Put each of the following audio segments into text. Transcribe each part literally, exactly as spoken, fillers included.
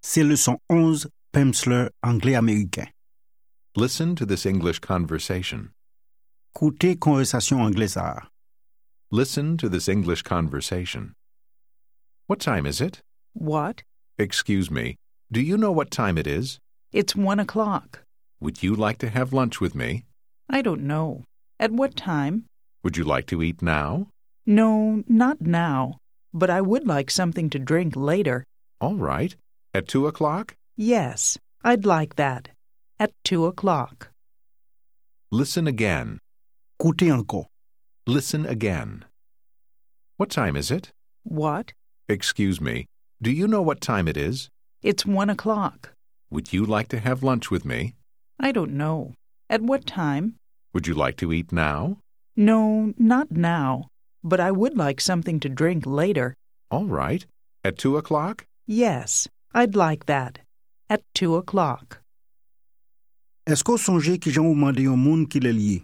C'est leçon onze, Pemsler, anglais américain. Listen to this English conversation. Écoutez conversation anglaise. Listen to this English conversation. What time is it? What? Excuse me. Do you know what time it is? It's one o'clock. Would you like to have lunch with me? I don't know. At what time? Would you like to eat now? No, not now. But I would like something to drink later. All right. At two o'clock? Yes, I'd like that. At two o'clock. Listen again. Écoutez encore. Listen again. What time is it? What? Excuse me. Do you know what time it is? It's one o'clock. Would you like to have lunch with me? I don't know. At what time? Would you like to eat now? No, not now. But I would like something to drink later. All right. At two o'clock? Yes, I'd like that. At two o'clock. Est-ce qu'on songe que j'en demandé un monde qui le lié?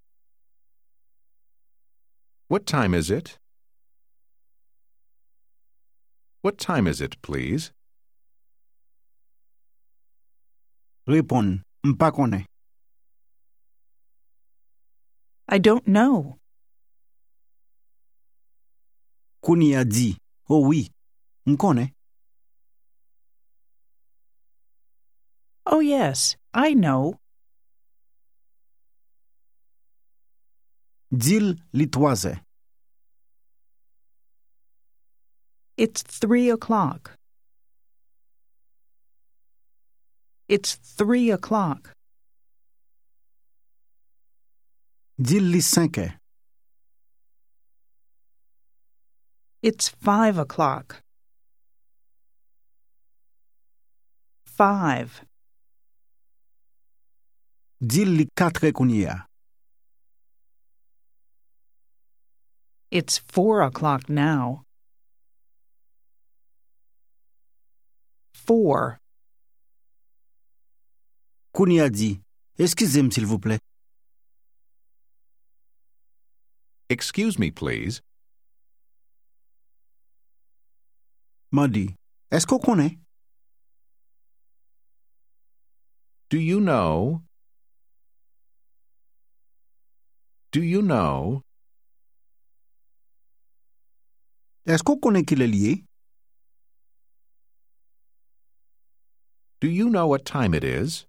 What time is it? What time is it, please? Répondre, m'pas connaît. I don't know. Kouni a dit, oh oui, m'konnais. Oh, yes, I know. Dil li trois heures. It's three o'clock. It's three o'clock. Dil li cinq heures. It's five o'clock. Five. Dil li quatre heures kouni a. It's four o'clock now. Four. Kouni a dit, excusez-moi s'il vous plaît. Excuse me, please. M'a dit, est-ce qu'on connaît? Do you know? Do you know? Est-ce qu'on connaît qui le lié? Do you know what time it is?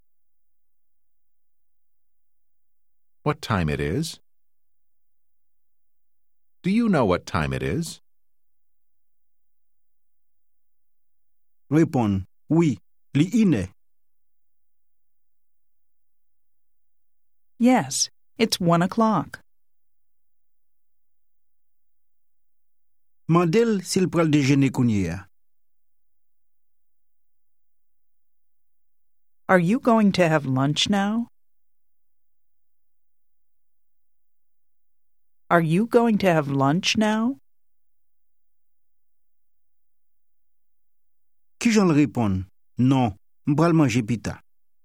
What time it is? Do you know what time it is? Répondre, oui, li ine. Yes, it's one o'clock. Mandel s'il pral déjeuner kouni a. Are you going to have lunch now? Are you going to have lunch now? Qui j'en répond? Non, m'pral manger pita.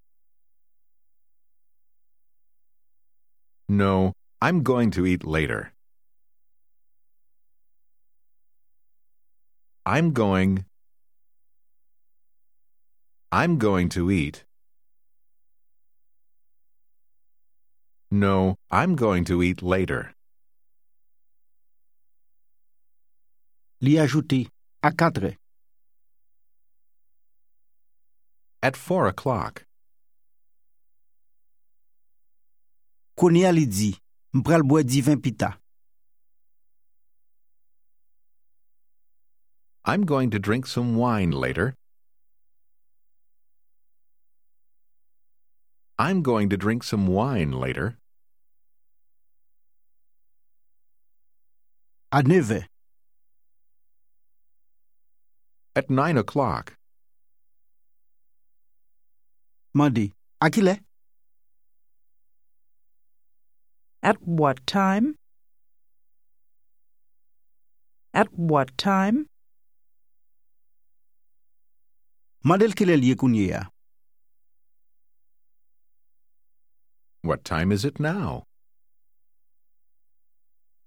No, I'm going to eat later. I'm going. I'm going to eat. No, I'm going to eat later. Li ajouté, à quatre heures. At four o'clock. Kouni a li dit, m'pral boire di vin pita. I'm going to drink some wine later. I'm going to drink some wine later. À neuf heures. At nine o'clock. M'a dit, à qui l'est? At what time? At what time? Mandel qui le lié kouni a. What time is it now?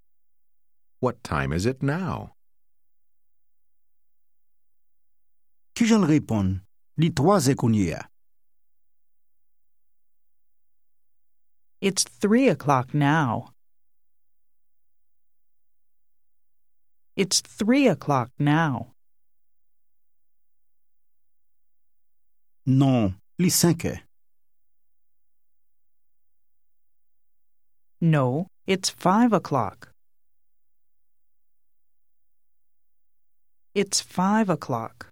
What time is it now? Ki jan répond? Li trois heures kounye ya. It's three o'clock now. It's three o'clock now. Non, li cinq heures. No, it's five o'clock. It's five o'clock.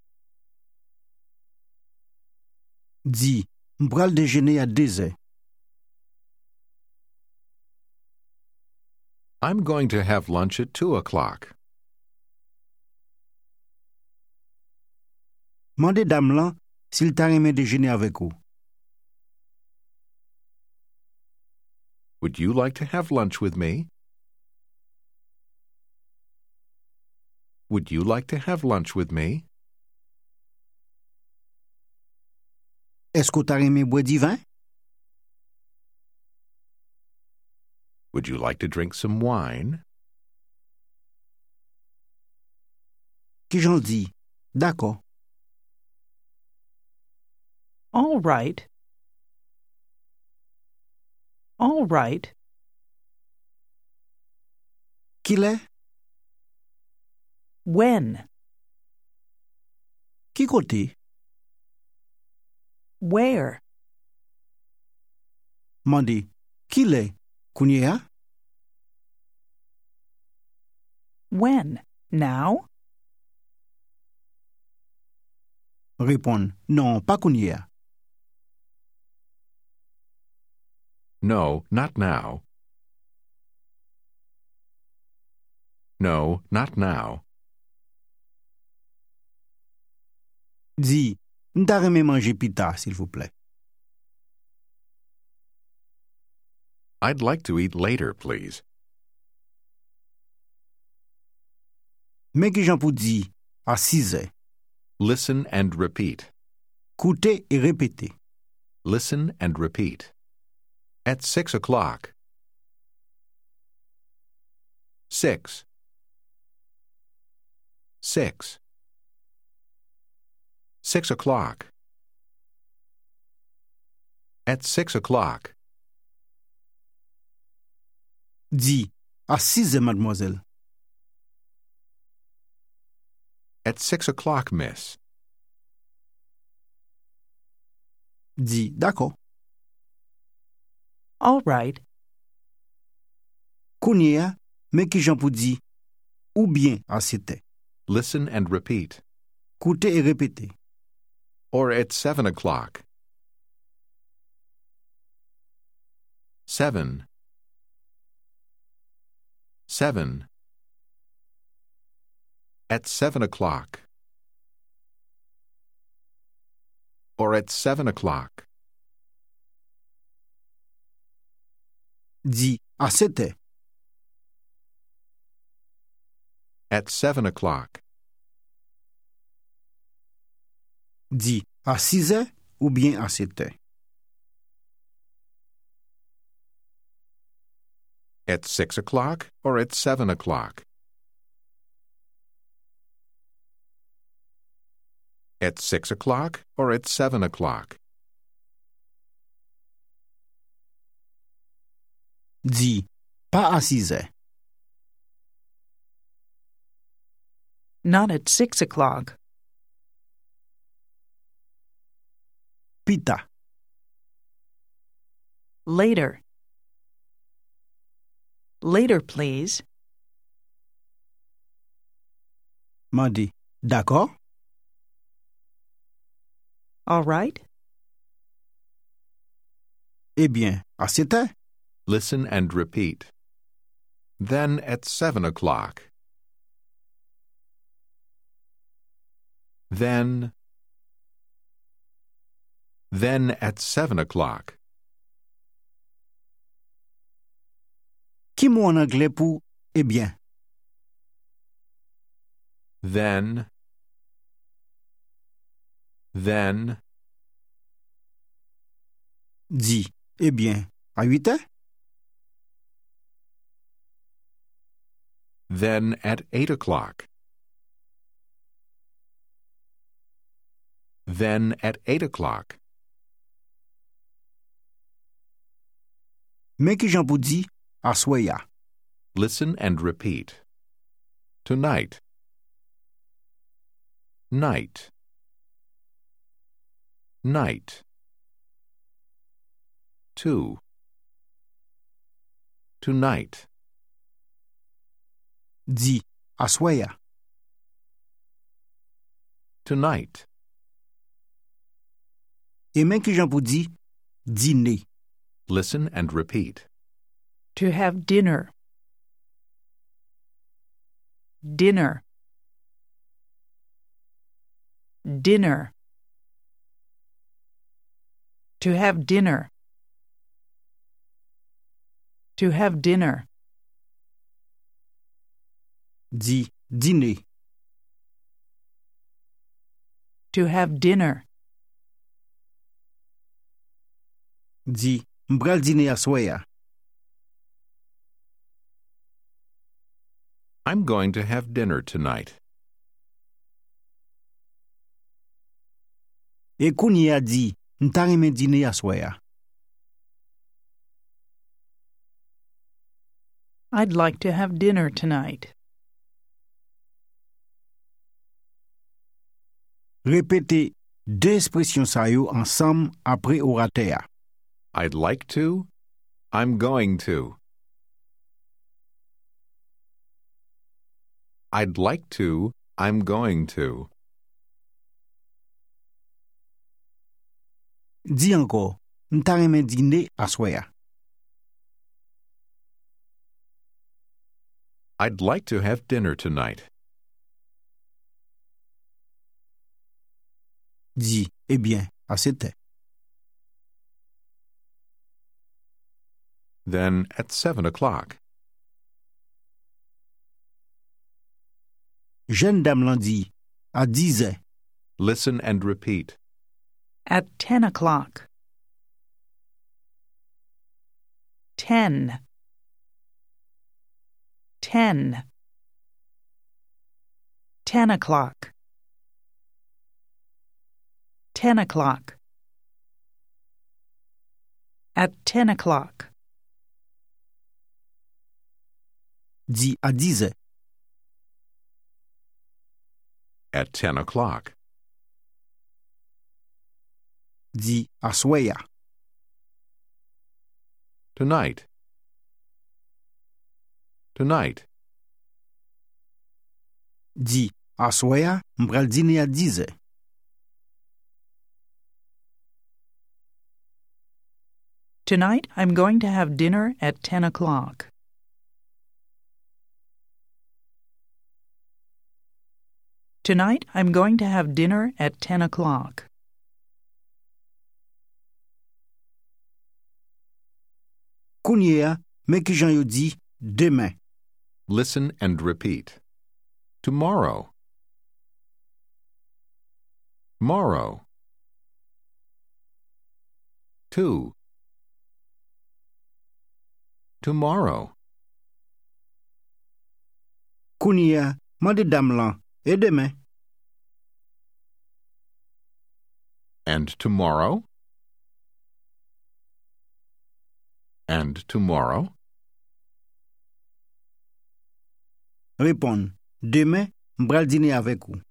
Di, m'pral déjeuner à deux heures. I'm going to have lunch at two o'clock. Mande dame lan s'il ta remè déjeuner avec ou. Would you like to have lunch with me? Would you like to have lunch with me? Est-ce que ta remè boire du vin? Would you like to drink some wine? Ki jan di? D'accord. All right. All right. Ki lè? When? Ki kote? Where? Mande, ki lè? Kounye ya? When? Now? Répond, non, pas kounye ya. No, not now. No, not now. Di, m'ta remè manger pita, s'il vous plaît. I'd like to eat later, please. Mais ki jan pou di, à six heures. Listen and repeat. Koute et répétez. Listen and repeat. At six o'clock. Six. Six. Six o'clock. At six o'clock. Di, à six heures, mademoiselle. At six o'clock, miss. Di, d'accord. All right. Kounye ya, mais ki jan pou di, ou bien à sept heures. Listen and repeat. Koute et répétez. Or at seven o'clock. Seven. Seven. At seven o'clock. Or at seven o'clock. Di, à sept heures. At seven o'clock. Di, à six heures ou bien à sept heures. At six o'clock or at seven o'clock. At six o'clock or at seven o'clock. Di, pas à six heures. Not at six o'clock. Pita. Later. Later, please. Mandi, d'accord? All right. Eh bien, à sept heures. Listen and repeat. Then at seven o'clock. Then. Then at seven o'clock. Ki mot en anglais pour eh bien? Then. Then. Di, eh bien, à huit heures? Then at eight o'clock. Then at eight o'clock. Men ki jan pou di, aswe ya. Listen and repeat. Tonight. Night. Night. Two. Tonight. Di, aswe ya. Tonight. E men ki jan pou di, dîner. Listen and repeat. To have dinner. Dinner. Dinner. To have dinner. To have dinner. Di, dîner. To have dinner. Di, mbral dîner aswe ya. I'm going to have dinner tonight. E kounye a di, nta reme dîner aswe ya. I'd like to have dinner tonight. Repete deux ekspresyon sa yo ansam apre orate ya. I'd like to. I'm going to. I'd like to. I'm going to. Di anko, nta reme dîner aswe ya. I'd like to have dinner tonight. Di, eh bien, asete. Then at seven o'clock. Jeune dame lan di, a dize. Listen and repeat. At ten o'clock. Ten. Ten. Ten o'clock. Ten o'clock. At ten o'clock. Di, a dize. At ten o'clock. Di, aswe ya. Tonight. Tonight. Di, aswe ya, mbral dîner a dize. Tonight I'm going to have dinner at ten o'clock. Tonight I'm going to have dinner at ten o'clock. Kounye ya, men ki jan yo di, demain. Listen and repeat. Tomorrow. Morrow. Two. Tomorrow. Kounye ya, mande dam lan, e demain. And tomorrow. And tomorrow. Repon, demain, mbral dîner avek ou.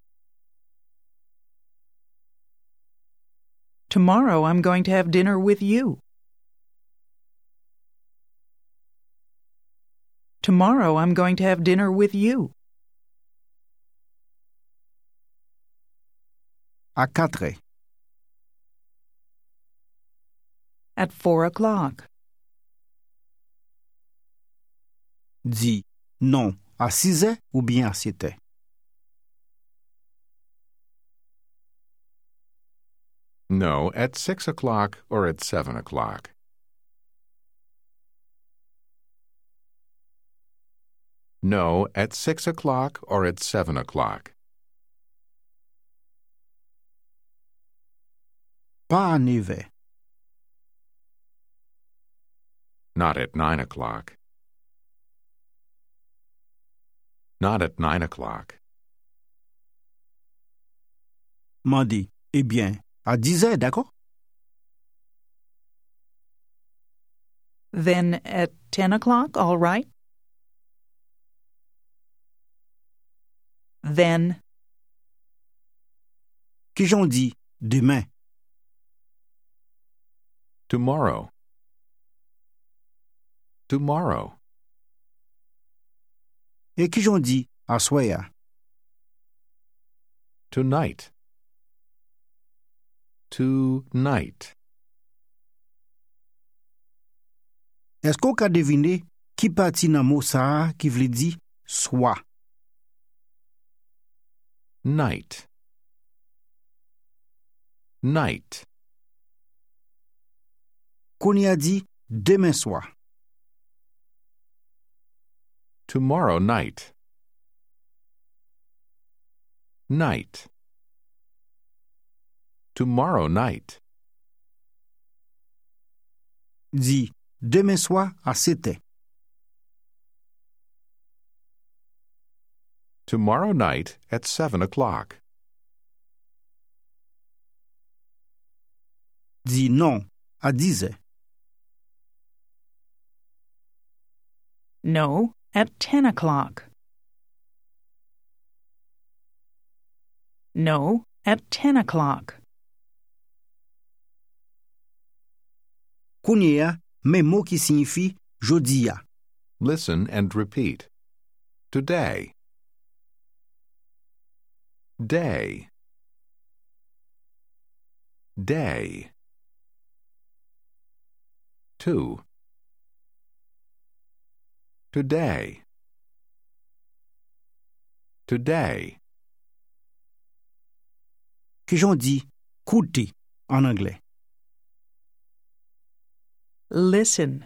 Tomorrow I'm going to have dinner with you. Tomorrow I'm going to have dinner with you. A katre. At four o'clock. Di, non, a size ou bien a sete. No, at six o'clock or at seven o'clock. No, at six o'clock or at seven o'clock. Pa a neve. Not at nine o'clock. Not at nine o'clock. Mandi, Eh bien, à dix heures, d'accord? Then at ten o'clock, all right? Then, Que j'en dis demain? Tomorrow. Tomorrow. Et que j'en dis à soir? Tonight. Tonight. Est-ce qu'on peut deviner qui partit dans mot ça qui veut dire soit? Night. Night. Qu'on y a dit demain soir. Tomorrow night. Night. Tomorrow night. Dit demain soir à sept heures. Tomorrow night at seven o'clock. Dit non à dix heures. no, at ten o'clock. No, at ten o'clock. Qu'on y a même mot qui signifie jodi a. Listen and repeat. Today. Day. Day. Two. Today. Today. Que j'en dis coûter en anglais. Listen.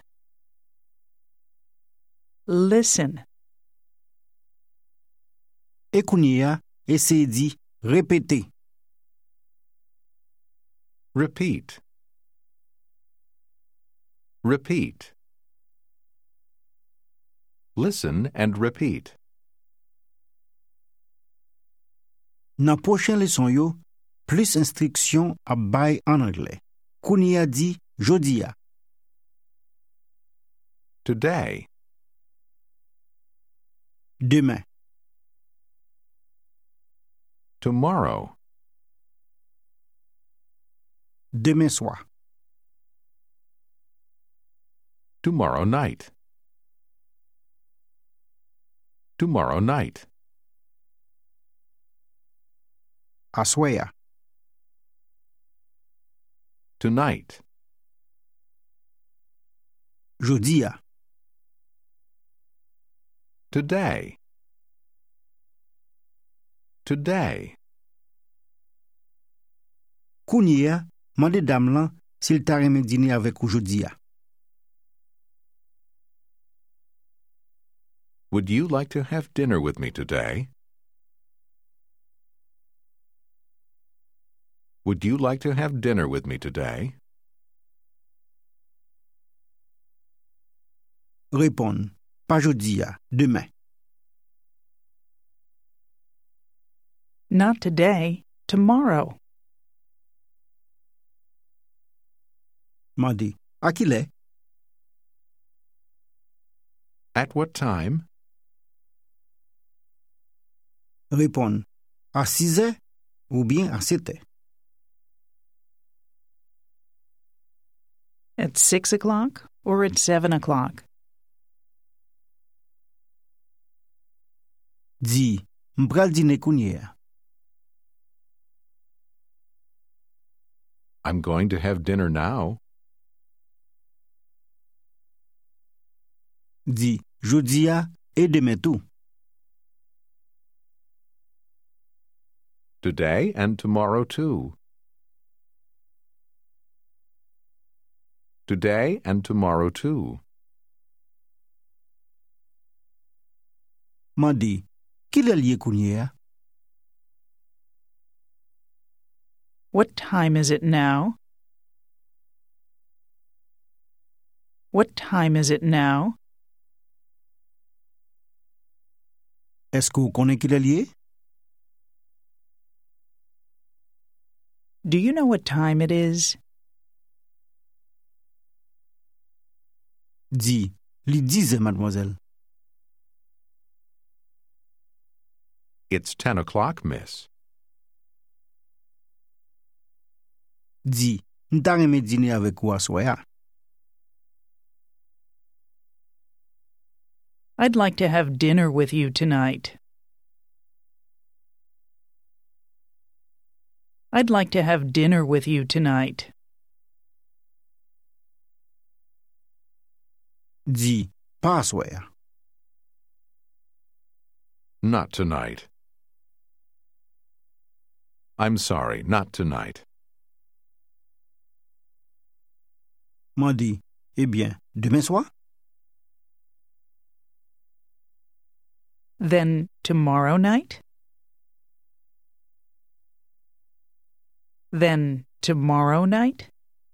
Listen. Et qu'on y a essayer dit répéter. Repeat. Repeat. Listen and repeat. Dans prochaine leçon yo, plus instruction à bay en anglais. Qu'on y a dit jodi a. Today. Demain. Tomorrow. Demain soir. Tomorrow night. Tomorrow night. À soir. Tonight. Jodi a. Today. Today. Qu'on y a mande dame lan s'il t'a remis dîner avec aujourd'hui a. Would you like to have dinner with me today? Would you like to have dinner with me today? Répondre. Pas jodi a, demain. Not today, tomorrow. Mande. À qui l'est? At what time? Répondre. À six heures ou bien à sept heures. At six o'clock or at seven o'clock. Dis, m'pral dîner qu'on y a. I'm going to have dinner now. Dis, jodi a et demain tout. Today and tomorrow too. Today and tomorrow too. Mande. Qui l'est lié qu'on y a? What time is it now? What time is it now? Est-ce que vous connaissez qui l'est lié? Do you know what time it is? Dis, li disait, mademoiselle. It's ten o'clock, miss. Dis, n'ta reme dîner avec ou assoya. I'd like to have dinner with you tonight. I'd like to have dinner with you tonight. Dis, pas assoya. Not tonight. I'm sorry, not tonight. M'en dit, eh bien, demain soir? Then tomorrow night? Then tomorrow night?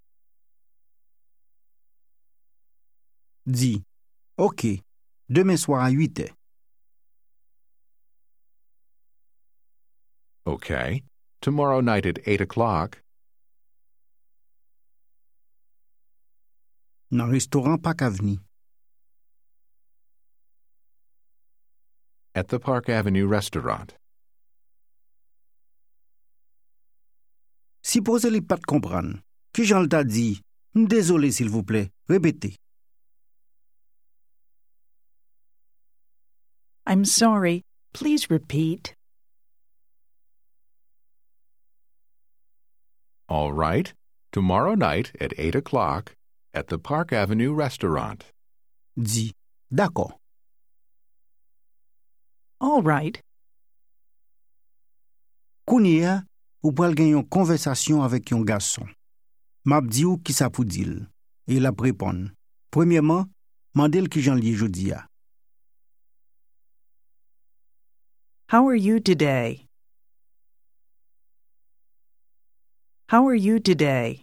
Dis, ok, demain soir à huit heures. Okay. Tomorrow night at eight o'clock. Nan restaurant Park Avenue. At the Park Avenue restaurant. Suppose li pas comprendre. Qui Jean t'a dit? Désolé s'il vous plaît. Répétez. I'm sorry. Please repeat. All right. Tomorrow night at eight o'clock at the Park Avenue restaurant. Dis, d'accord. All right. Kounia, ou pral gen yon conversation avec yon garçon. Map di ou ki sa pou dil. Et la répond. Premièrement, mandel ki jan liye jodi a. How are you today? How are you today?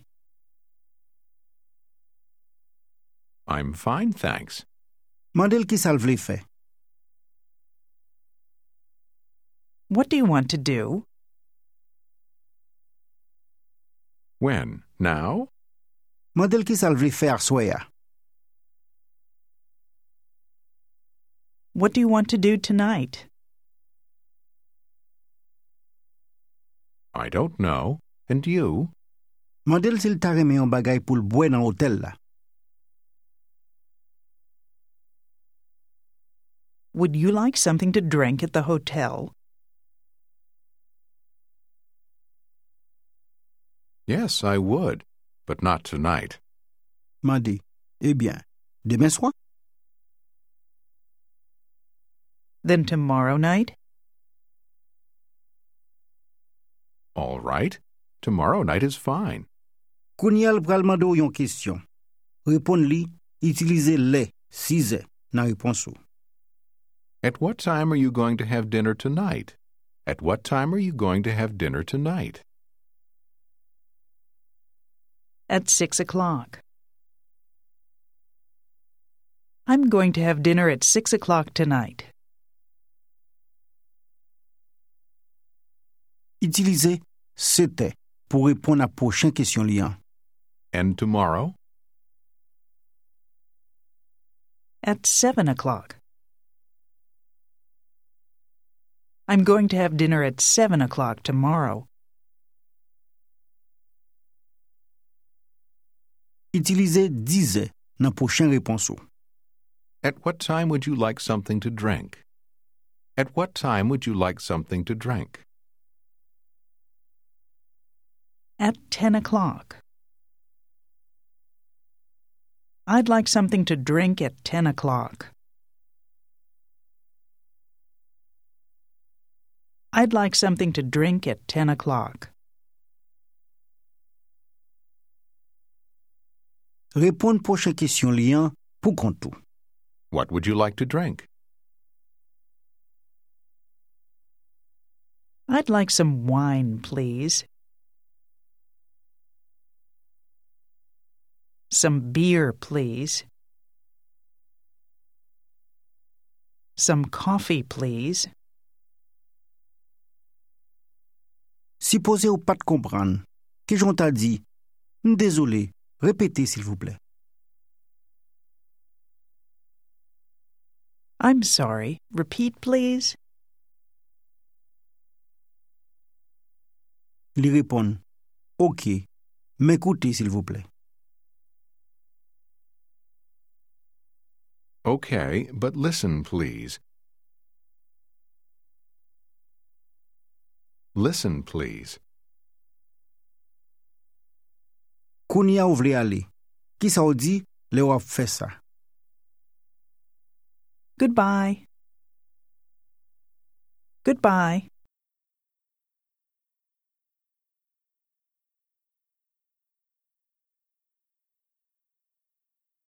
I'm fine, thanks. Mandel ki sal vle fe. What do you want to do? When? Now? Mandel ki sal vle fe aswaya. What do you want to do tonight? I don't know. And you? Mandel sil ta reme yon bagay pou l'bwe nan hotel la. Would you like something to drink at the hotel? Yes, I would, but not tonight. Mandi, eh bien, demain soir? Then tomorrow night? All right. Tomorrow night is fine. Kounia pral mando yon question. Repon li, utilize le, size, nan repons ou. At what time are you going to have dinner tonight? At what time are you going to have dinner tonight? At six o'clock. I'm going to have dinner at six o'clock tonight. Utilize c'était pour répondre à prochaine question liant. And tomorrow? At seven o'clock. I'm going to have dinner at seven o'clock tomorrow. Utilize disait dans prochaine réponse ou. At what time would you like something to drink? At what time would you like something to drink? At ten o'clock. I'd like something to drink at ten o'clock. I'd like something to drink at ten o'clock. Répondre prochaine question liant pour kontou. What would you like to drink? I'd like some wine, please. Some beer, please. Some coffee, please. Suppose ou pas comprendre. Ki jon ta di, désolé, répétez s'il vous plaît. I'm sorry. Repeat, please. Li répond, OK, m'écoutez s'il vous plaît. Okay, but listen, please. Listen, please. Kounia ou vle ale, ki sa ou di le ou ap fè sa? Goodbye. Goodbye.